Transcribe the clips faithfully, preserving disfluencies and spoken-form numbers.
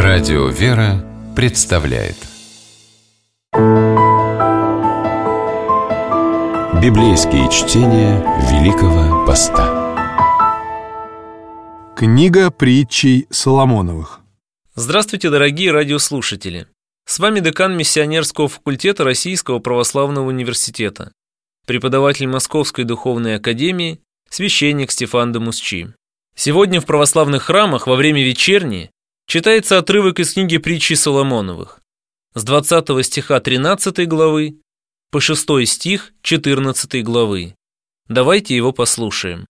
Радио «Вера» представляет Библейские чтения Великого Поста. Книга притчей Соломоновых. Здравствуйте, дорогие радиослушатели! С вами декан Миссионерского факультета Российского православного университета, преподаватель Московской духовной академии, священник Стефан де Мусчи. Сегодня в православных храмах во время вечерни читается отрывок из книги притчей Соломоновых с двадцатого стиха тринадцатой главы по шестой стих четырнадцатой главы. Давайте его послушаем.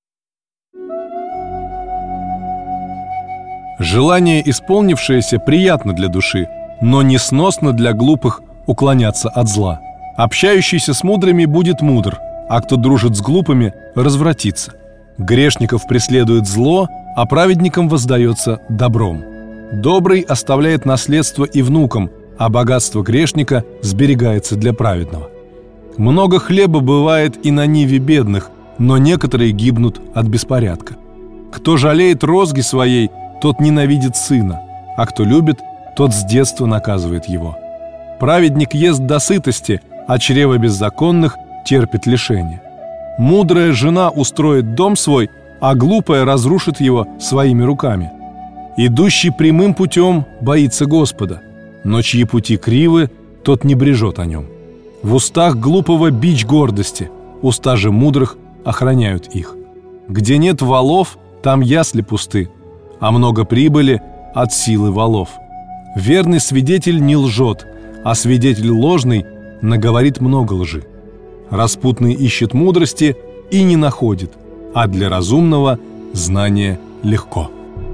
Желание, исполнившееся, приятно для души, но несносно для глупых уклоняться от зла. Общающийся с мудрыми будет мудр, а кто дружит с глупыми, развратится. Грешников преследует зло, а праведникам воздается добром. Добрый оставляет наследство и внукам, а богатство грешника сберегается для праведного. Много хлеба бывает и на ниве бедных, но некоторые гибнут от беспорядка. Кто жалеет розги своей, тот ненавидит сына, а кто любит, тот с детства наказывает его. Праведник ест до сытости, а чрево беззаконных терпит лишение. Мудрая жена устроит дом свой, а глупая разрушит его своими руками. Идущий прямым путем боится Господа, но чьи пути кривы, тот не брежет о нем. В устах глупого бич гордости, уста же мудрых охраняют их. Где нет валов, там ясли пусты, а много прибыли от силы валов. Верный свидетель не лжет, а свидетель ложный наговорит много лжи. Распутный ищет мудрости и не находит, а для разумного знание легко.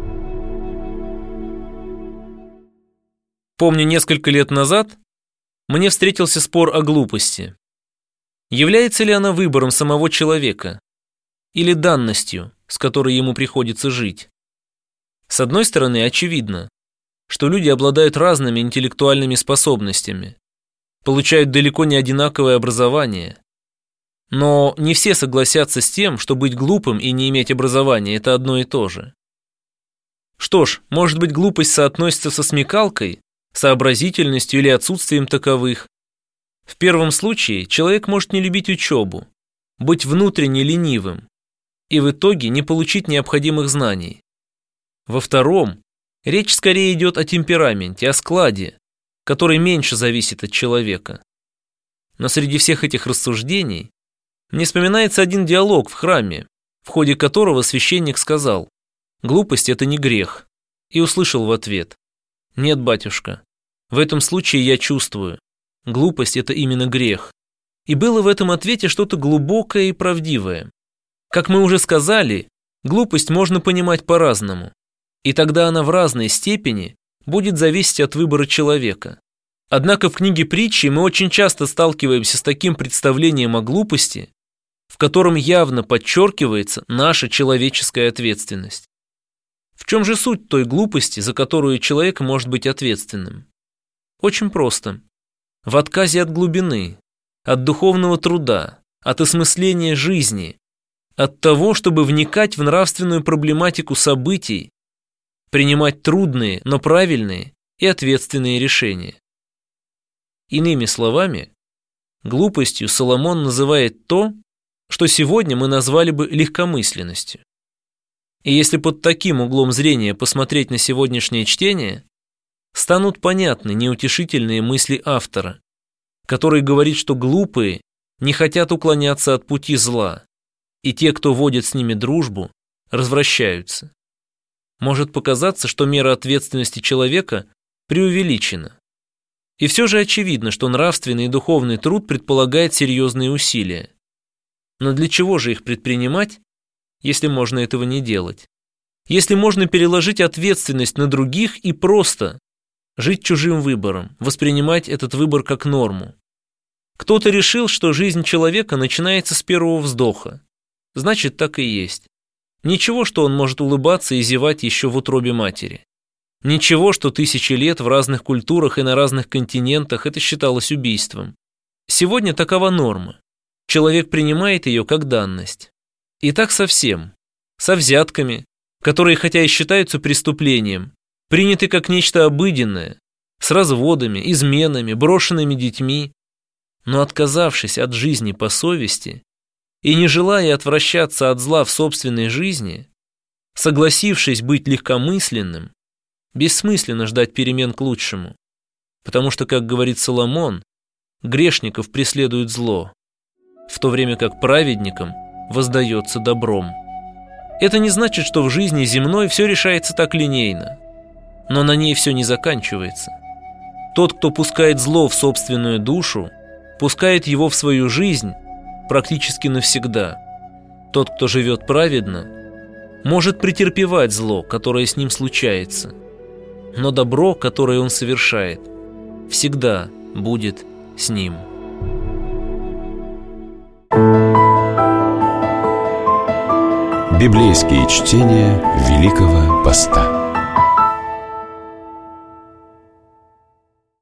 Помню, несколько лет назад мне встретился спор о глупости. Является ли она выбором самого человека или данностью, с которой ему приходится жить? С одной стороны, очевидно, что люди обладают разными интеллектуальными способностями, получают далеко не одинаковое образование. Но не все согласятся с тем, что быть глупым и не иметь образования – это одно и то же. Что ж, может быть, глупость соотносится со смекалкой, сообразительностью или отсутствием таковых. В первом случае человек может не любить учебу, быть внутренне ленивым и в итоге не получить необходимых знаний. Во втором речь скорее идет о темпераменте, о складе, который меньше зависит от человека. Но среди всех этих рассуждений мне вспоминается один диалог в храме, в ходе которого священник сказал: «Глупость – это не грех», и услышал в ответ: «Нет, батюшка, в этом случае я чувствую, глупость – это именно грех». И было в этом ответе что-то глубокое и правдивое. Как мы уже сказали, глупость можно понимать по-разному, и тогда она в разной степени будет зависеть от выбора человека. Однако в книге притчи мы очень часто сталкиваемся с таким представлением о глупости, в котором явно подчеркивается наша человеческая ответственность. В чем же суть той глупости, за которую человек может быть ответственным? Очень просто. В отказе от глубины, от духовного труда, от осмысления жизни, от того, чтобы вникать в нравственную проблематику событий, принимать трудные, но правильные и ответственные решения. Иными словами, глупостью Соломон называет то, что сегодня мы назвали бы легкомысленностью. И если под таким углом зрения посмотреть на сегодняшнее чтение, станут понятны неутешительные мысли автора, который говорит, что глупые не хотят уклоняться от пути зла, и те, кто водит с ними дружбу, развращаются. Может показаться, что мера ответственности человека преувеличена. И все же очевидно, что нравственный и духовный труд предполагает серьезные усилия. Но для чего же их предпринимать, если можно этого не делать? Если можно переложить ответственность на других и просто жить чужим выбором, воспринимать этот выбор как норму. Кто-то решил, что жизнь человека начинается с первого вздоха. Значит, так и есть. Ничего, что он может улыбаться и зевать еще в утробе матери. Ничего, что тысячи лет в разных культурах и на разных континентах это считалось убийством. Сегодня такова норма. Человек принимает ее как данность. И так со всем. Со взятками, которые хотя и считаются преступлением, приняты как нечто обыденное, с разводами, изменами, брошенными детьми, но отказавшись от жизни по совести и не желая отвращаться от зла в собственной жизни, согласившись быть легкомысленным, бессмысленно ждать перемен к лучшему, потому что, как говорит Соломон, грешников преследует зло, в то время как праведникам воздается добром. Это не значит, что в жизни земной все решается так линейно, но на ней все не заканчивается. Тот, кто пускает зло в собственную душу, пускает его в свою жизнь практически навсегда. Тот, кто живет праведно, может претерпевать зло, которое с ним случается, но добро, которое он совершает, всегда будет с ним. Библейские чтения Великого Поста.